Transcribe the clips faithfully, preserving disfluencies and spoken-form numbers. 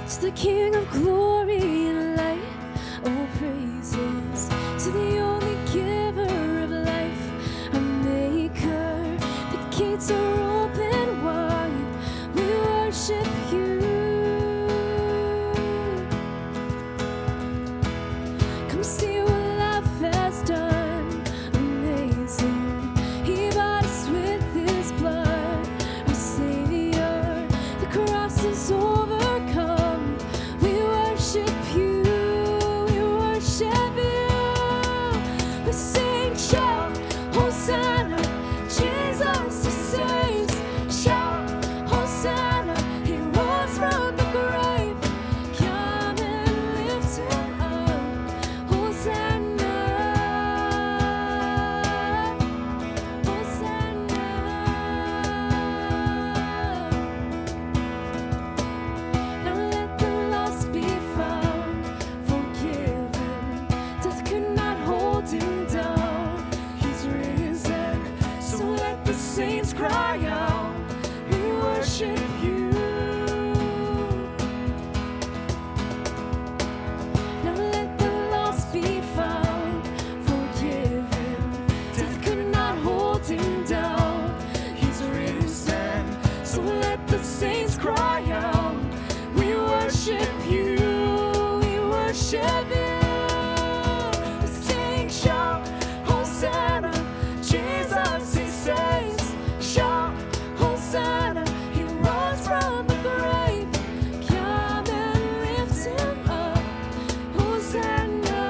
to the King of glory and light. All praises to the only giver of life, our maker. The gates are open wide, we worship you. Come see what love has done, amazing. He bought us with his blood, our Savior. The cross is overcome, we worship you, we worship you. We sing, shout, Hosanna, Jesus he saves. Shout, Hosanna, he rose from the grave. Come and lift him up, Hosanna, Hosanna. Now let the lost be found, forgiven. Death could not hold him down. He's risen, so let the saints cry out. We worship you. Now let the lost be found, forgiven. Death could not hold him down. He's risen, so let the saints cry out. We worship you, we worship you. We sing, shout, Hosanna, Jesus he saves. Shout, Hosanna, he rose from the grave. Come and lift him up, Hosanna,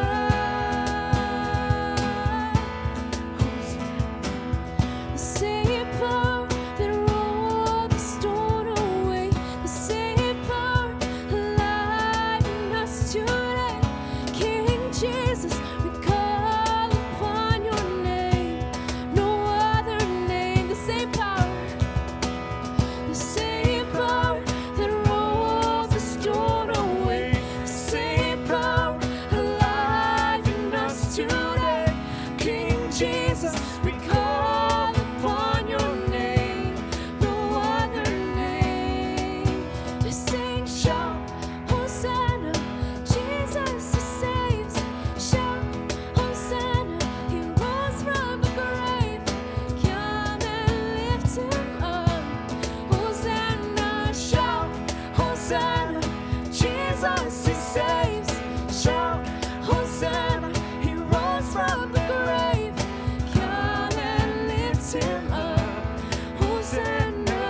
Hosanna. The same power that rolled the stone away, the same power alive in us today. King Jesus, we call upon your name, no other name. The same power, the same power that rolled the stone away, the same power alive in us today. King Jesus, we call upon your name, no other name. We sing, shout, Hosanna, Jesus he saves. Shout, Hosanna, he rose from the grave. Come and lift him up, Hosanna. Shout, Hosanna, Jesus he saves. Shout, Hosanna, he rose from the grave. Come and lift him up, Hosanna,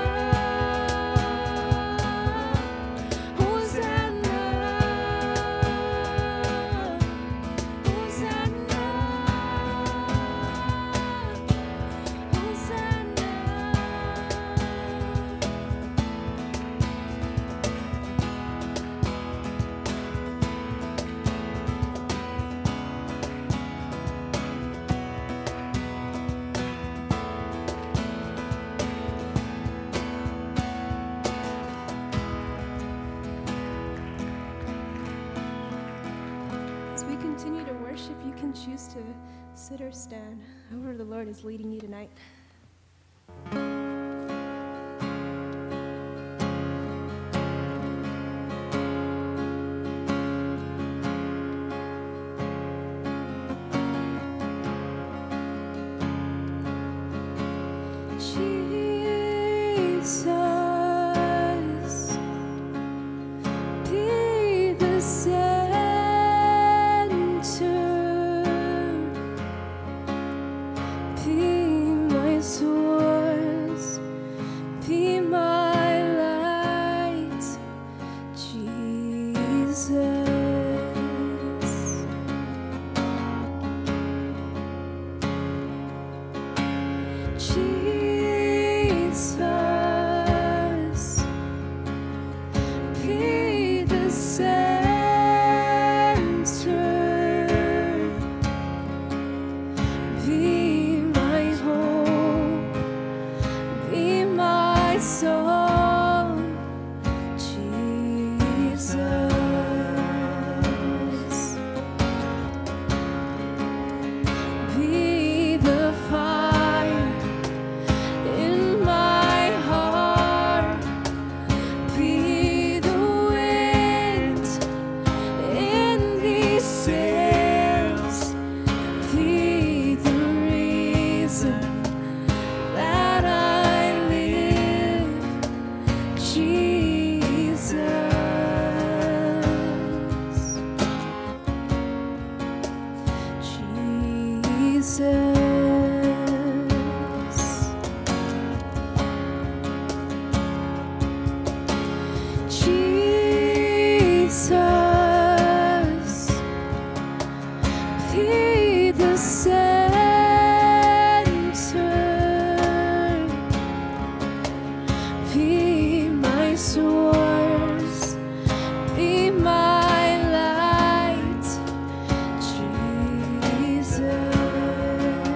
Hosanna, Hosanna, Hosanna. As we continue to worship, you can choose to sit or stand, however the Lord is leading you tonight. Jesus, be the center, be my source, be my light, Jesus. Jesus, be the center. Jesus, be the center, be my source, be my light, Jesus.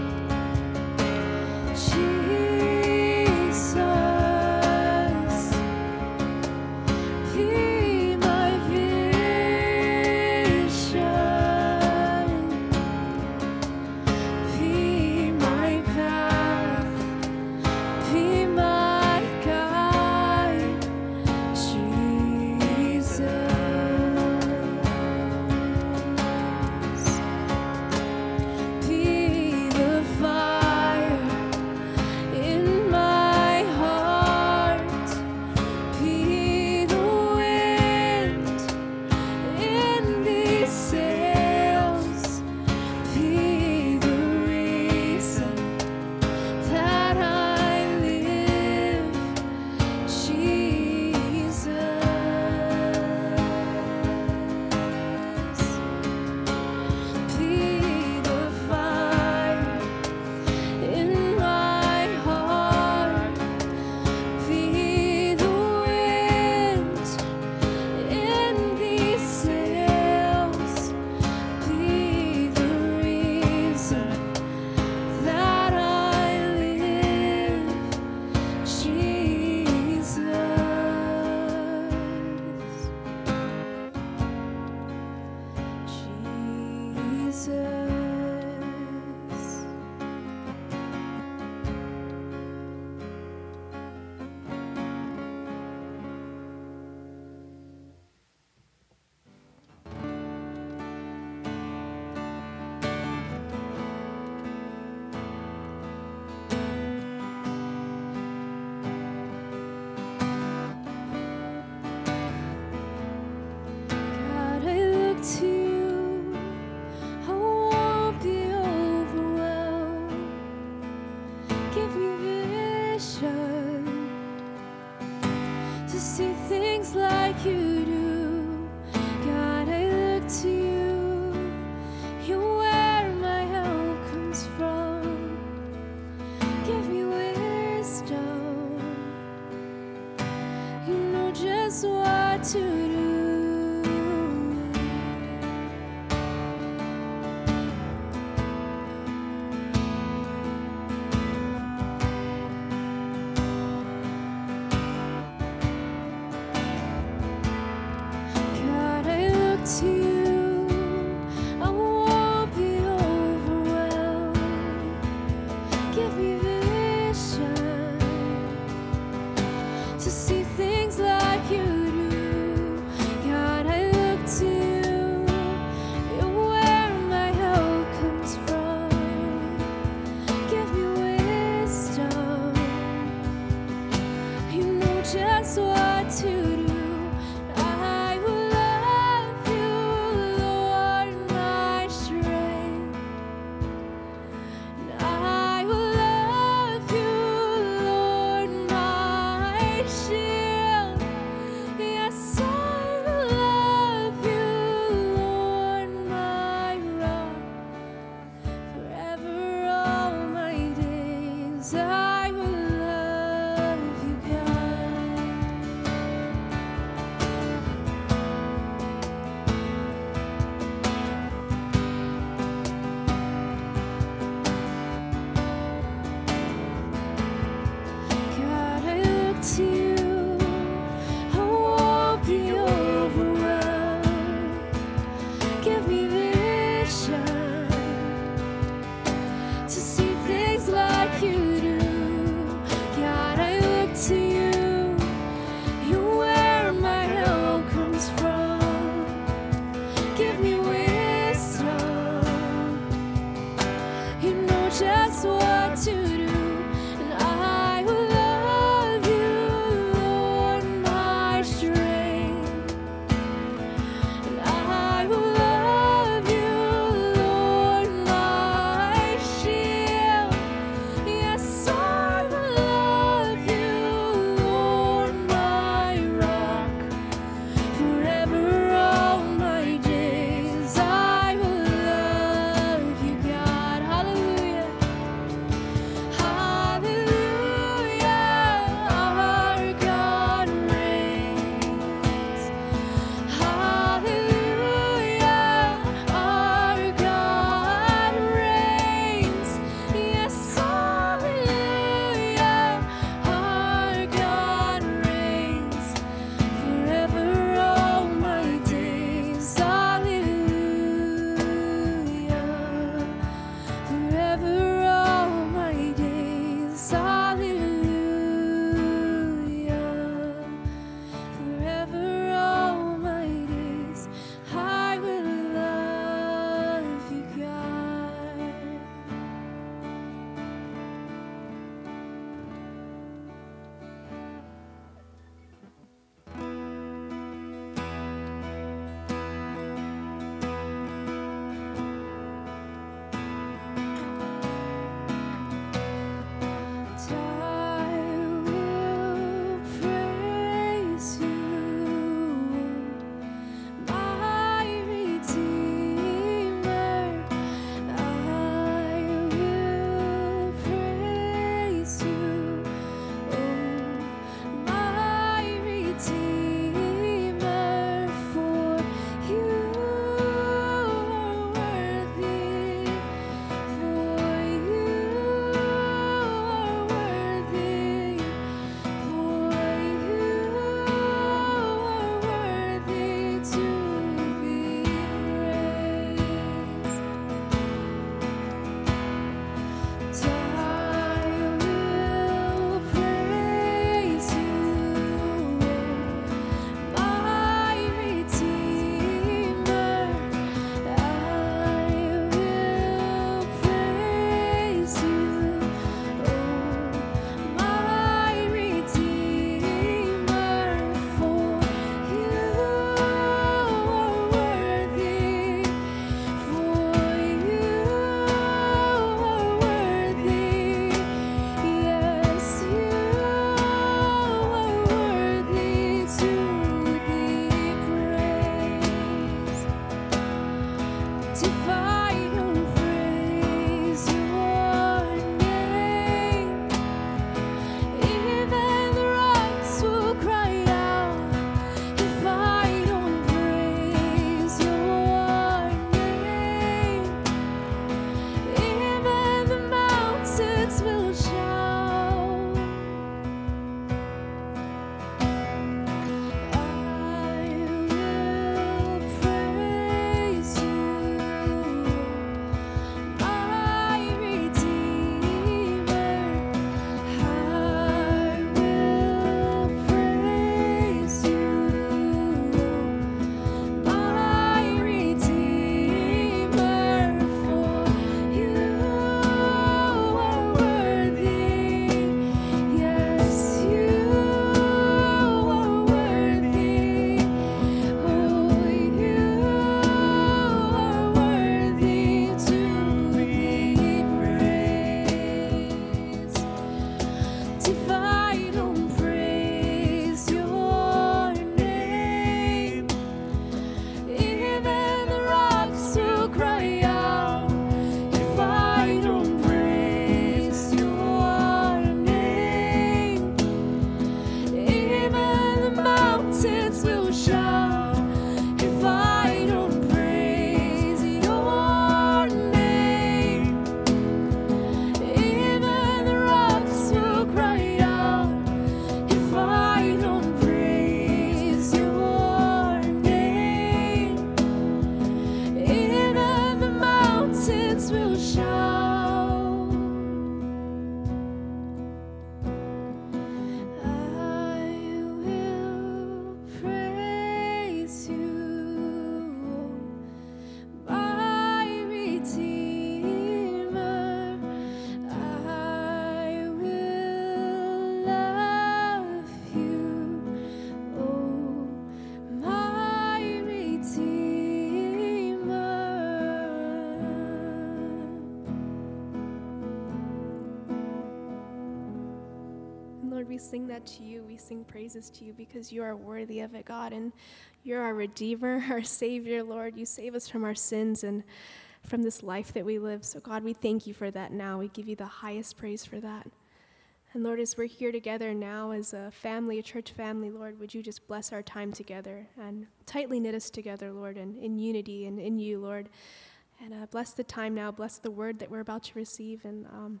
we sing that to you. We sing praises to you because you are worthy of it, God, and you're our Redeemer, our Savior, Lord. You save us from our sins and from this life that we live. So, God, we thank you for that now. We give you the highest praise for that. And, Lord, as we're here together now as a family, a church family, Lord, would you just bless our time together and tightly knit us together, Lord, and in unity and in you, Lord. And uh, bless the time now. Bless the word that we're about to receive. And, um,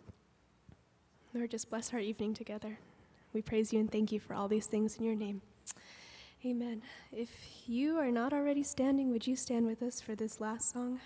Lord, just bless our evening together. We praise you and thank you for all these things in your name. Amen. If you are not already standing, would you stand with us for this last song?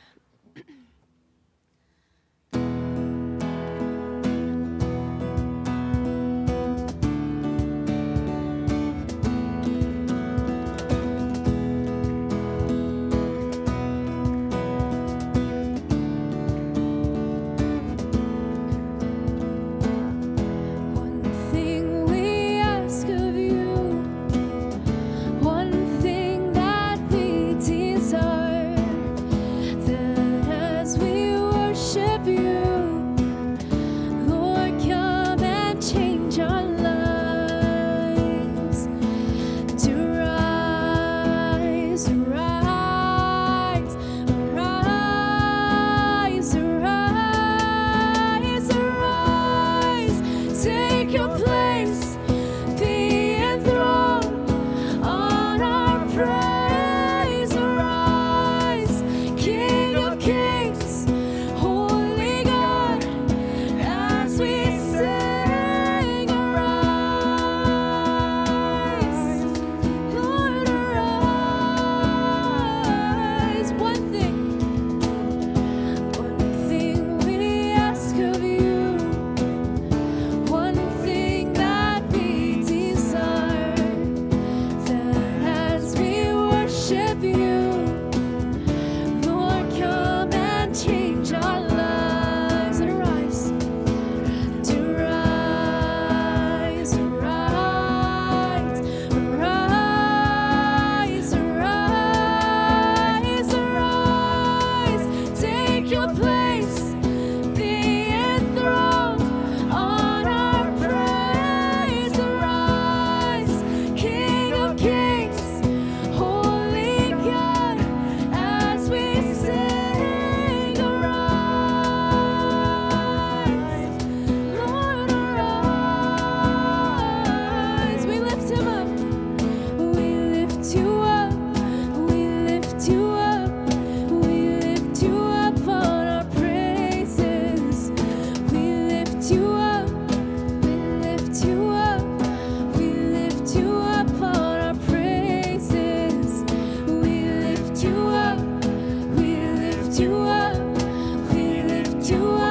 You